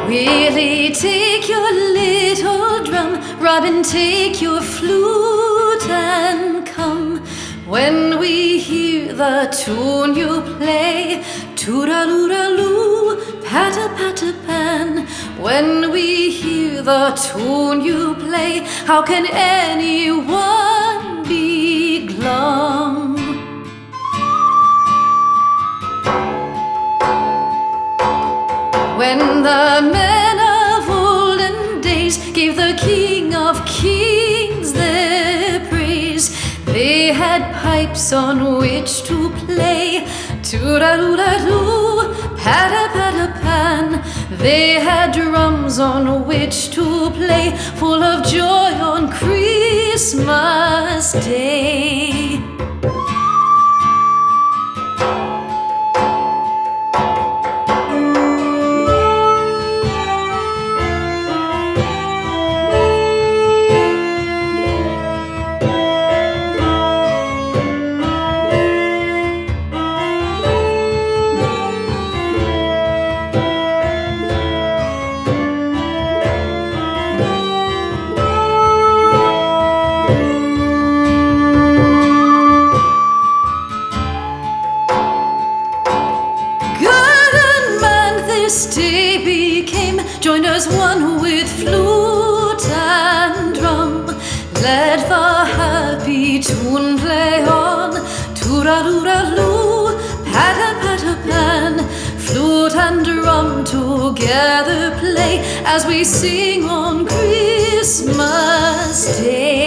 Willie, take your little drum. Robin, take your flute and come. When we hear the tune you play, toodaloo-daloo, patter-patter-pan. When we hear the tune you play, how can anyone be glum? When the men of olden days gave the King of Kings their praise, they had pipes on which to play, toodaloo-daloo, patter-patter-pan. They had drums on which to play, full of joy on Christmas Day. This day became joiners one with flute and drum. Let the happy tune play on, toodaloo-daloo, patter-patter-pan. Flute and drum together play as we sing on Christmas Day.